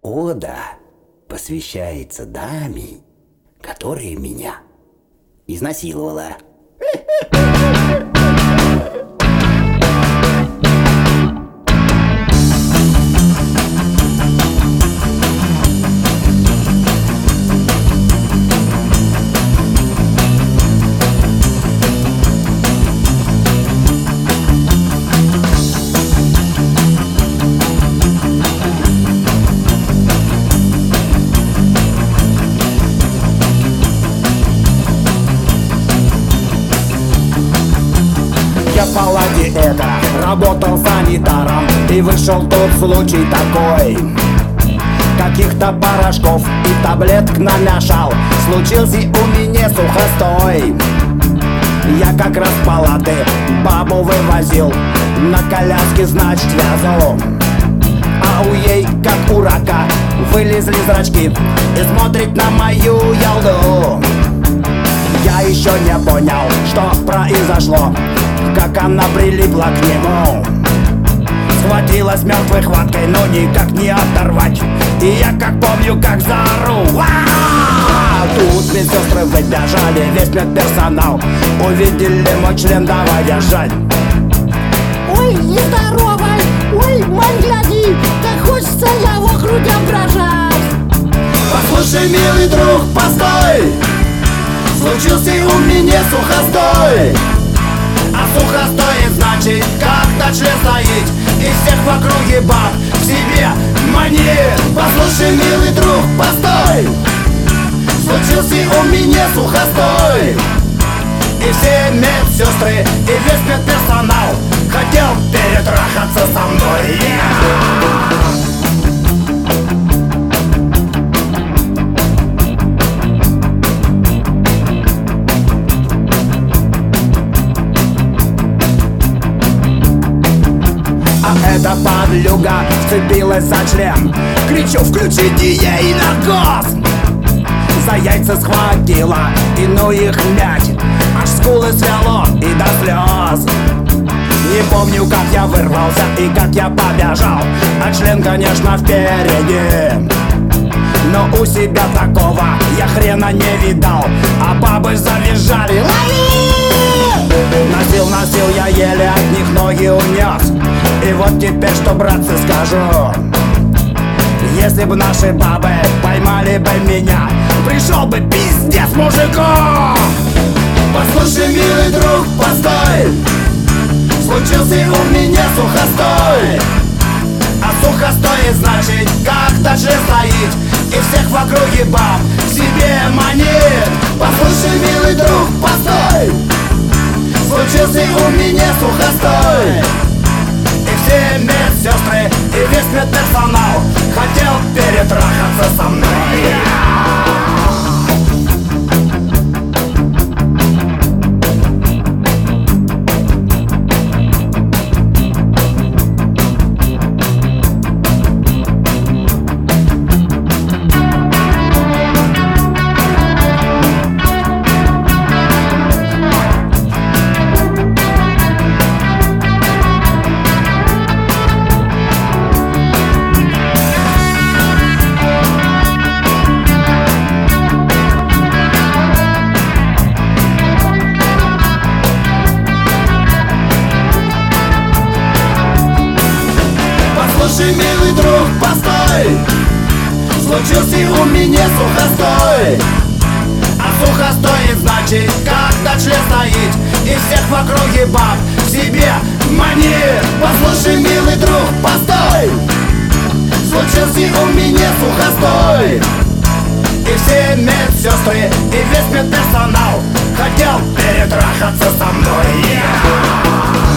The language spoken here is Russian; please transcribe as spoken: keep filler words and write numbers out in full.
Ода посвящается даме, которая меня изнасиловала. Я в палате это работал санитаром, и вышел тут случай такой. Каких-то порошков и таблеток намешал, случился у меня сухостой. Я как раз в палаты бабу вывозил, на коляске, значит, вязал. А у ей, как у рака, вылезли зрачки и смотрит на мою ялду. Я еще не понял, что произошло, как она прилипла к нему. Схватилась мертвой хваткой, но никак не оторвать. И я как помню, как заору. А-а-а! Тут медсестры выбежали, весь медперсонал. Увидели мой член, давай держать. Ой, нездоровый, ой, мань, гляди, как хочется его грудям дрожать. Послушай, милый друг, постой, случился у меня сухостой. А сухостой значит, как-то член стоит, и всех в округе баб к себе манит. Послушай, милый друг, постой, случился у меня сухостой. И все медсестры, и весь медперсонал хотел перетрахаться со мной. Эта подлюга вцепилась за член. Кричу, включите ей наркоз. За яйца схватила, и ну их мять, аж скулы свело и до слез. Не помню, как я вырвался и как я побежал, а член, конечно, впереди. Но у себя такого я хрена не видал, а бабы завизжали: лови! Носил, носил, я еле от них ноги унес. И вот теперь что, братцы, скажу: если бы наши бабы поймали бы меня, пришел бы пиздец мужику. Послушай, милый друг, постой, случился у меня сухостой. А сухостой значит, как-то член стоит, и всех в округе баб к себе манит. Послушай, милый друг, постой, случился у меня сухостой. И все медсестры, и весь медперсонал хотел перетрахаться со мной. Послушай, милый друг, постой, случился у меня сухостой. А сухостой значит, когда член стоит, и всех в округе баб к себе манит. Послушай, милый друг, постой, случился у меня сухостой. И все медсестры, и весь медперсонал хотел перетрахаться со мной.